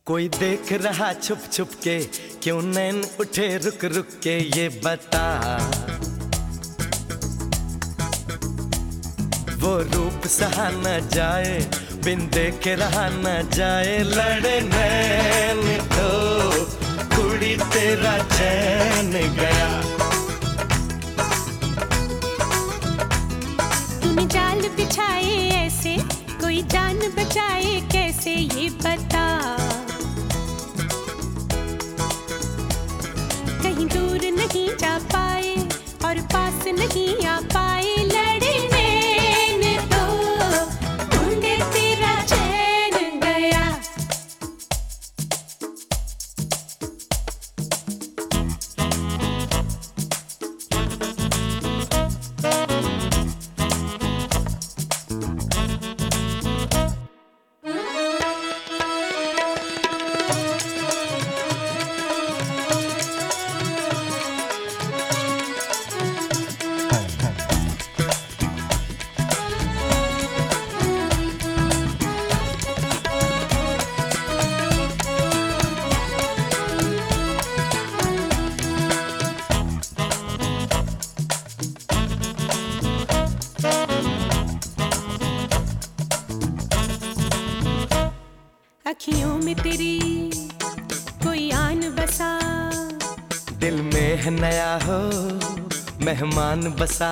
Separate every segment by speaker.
Speaker 1: कोई देख रहा छुप छुप के, क्यों नैन उठे रुक रुक के, ये बता। वो रूप सहा न जाए, बिन देखे रहा न जाए, लड़े नैन तो कुड़ी तेरा चैन गया।
Speaker 2: तूने जाल बिछाए ऐसे, कोई जान बचाए कैसे, ये बता। कहीं दूर नहीं जा पाए और पास नहीं आ पाए, लड़े नैन तो ढूंढे तेरा चैन गया। अखियों में तेरी कोई आन बसा,
Speaker 1: दिल में है नया हो मेहमान बसा।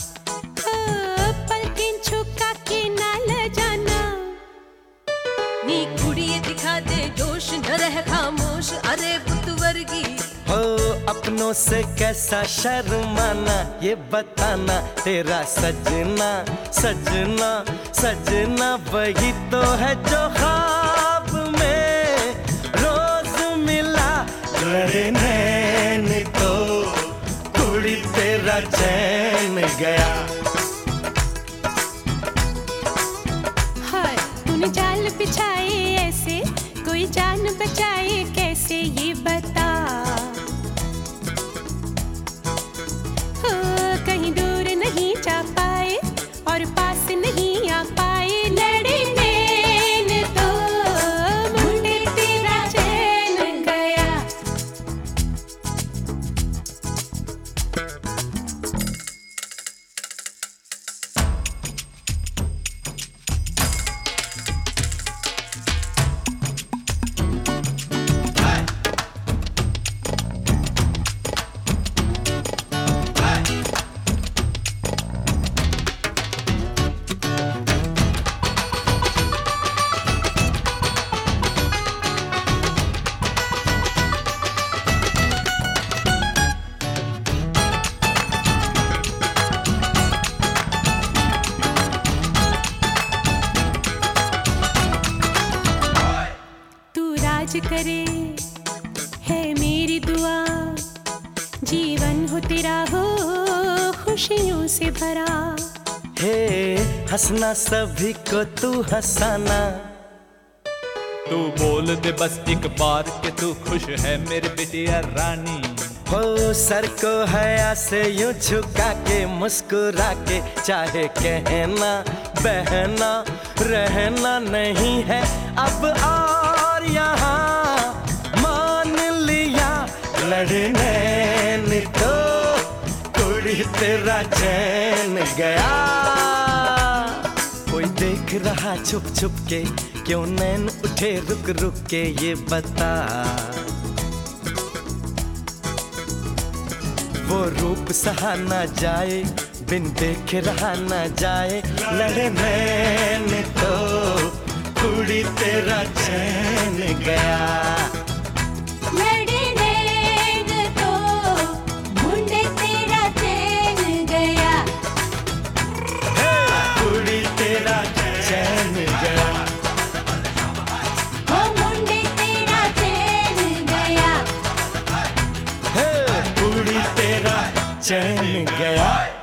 Speaker 2: पलकें झुका के ना ल जाना,
Speaker 3: नी कुड़िए दिखा दे जोश, न रह खामोश अरे बुत वर्गी।
Speaker 1: हो अपनों से कैसा शर्माना, ये बताना तेरा सजना सजना सजना वही तो है जो ख्वाब में रोज मिला। लड़े नैन तो कुड़ी तेरा चैन गया।
Speaker 2: हाय तूने जाल बिछाए ऐसे, कोई जान बचाए कैसे, ये बता। हो कहीं दूर नहीं जा पाए और पास नहीं आ पाए, लड़े नैन तो ढूंढे तेरा चैन गया। राज करे है मेरी दुआ, जीवन हो तेरा हो खुशियों से भरा।
Speaker 1: हे हंसना सभी को तू हंसाना,
Speaker 4: तू बोल दे बस एक बार कि तू खुश है मेरी बिटिया रानी।
Speaker 1: हो सर को हया से यूं झुका के मुस्कुरा के, चाहे कहना बहना रहना नहीं है अब और यहाँ मान लिया। लड़े नैन तो कुड़ी तेरा चैन गया। कोई देख रहा छुप छुप के, क्यों नैन उठे रुक रुक के, ये बता। वो रूप सहा न जाए, बिन देखे रहा न जाए, लड़े नैन तो कुड़ी तेरा चैन गया।
Speaker 2: लड़े नैन तो ढूंढे तेरा चैन गया।
Speaker 1: कुड़ी तेरा चैन गया।
Speaker 2: ओ ढूंढे तेरा चैन गया।
Speaker 1: कुड़ी तेरा चैन गया।